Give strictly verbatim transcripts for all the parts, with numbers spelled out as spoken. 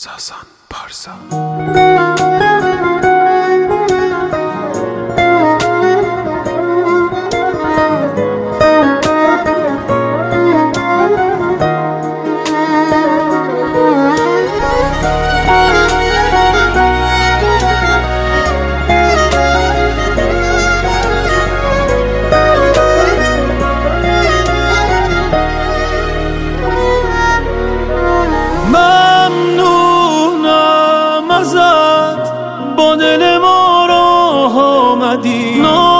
ساسان پارسا. با دل ما راه آمدی،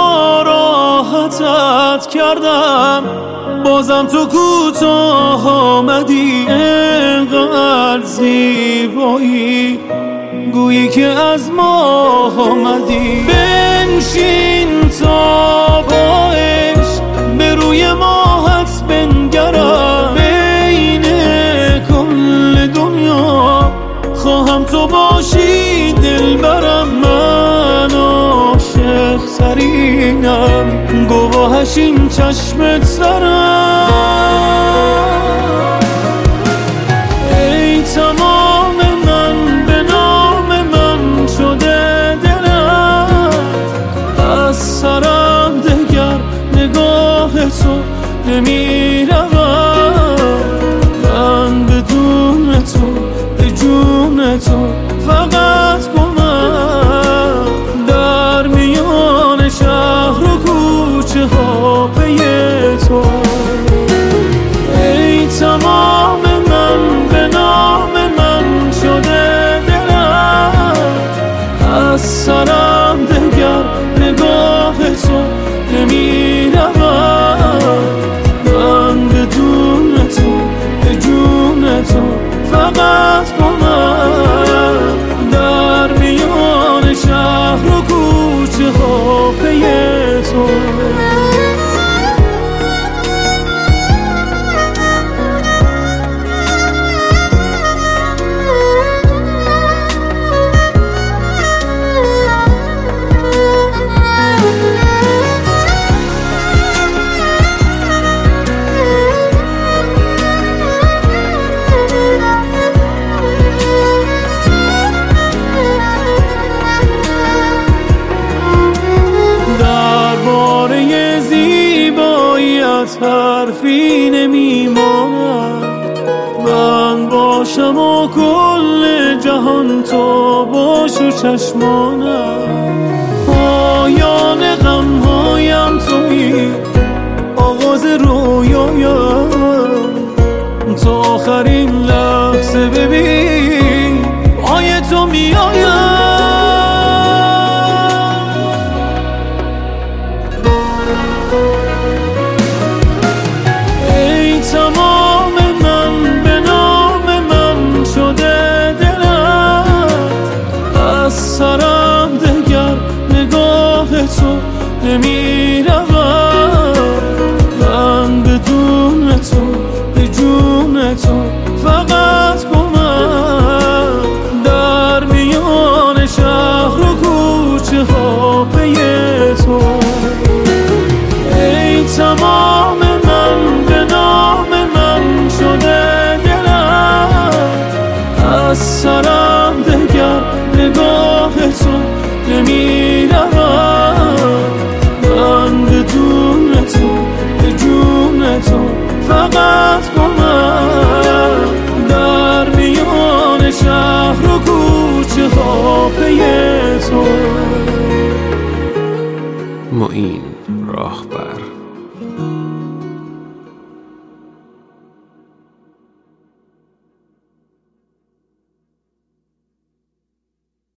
ناراحتت کردم، بازم تو کوتاه آمدی. انقدر زیبایی گویی که از ما آمدی. بنشین تا با عشق به روی ماهت بنگرم، بین کل دنیا خواهم تو باشی دلبرم. من عاشق ترینم، گواهش این چشمت دارم. ای تمام من به نام من شده دلت، از سرم دگر نگاه تو نمی رود. من بدون تو به جون تو فقط گمم، در میان شهر و کوچه ها پی تو. ای تمام من به نام من شده دلت، از سرم دگر نگاه تو نمی رود. من بدون تو به جون تو فقط گمم، در میان شهر و کوچه ها پی تو. حرفی نمیماند، من باشم و کل جهان تو باش و چشمانم. پایان غمهایم تویی، آغاز رویایم، تا آخرین لحظه ببین پای تو میایم. تمام من به نام من شده دلت، از سرم دگر نگاه تو نمی رود. من بدون تو به جون تو فقط گمم، در میان شهر و کوچه ها پی تو. ای تمام من به نام من شده دلت، از سرم دگر نگاه تو نمی رود. من بدون تو به جون تو فقط گمم، در میان شهر و کوچه ها پی تو. معین راهبر.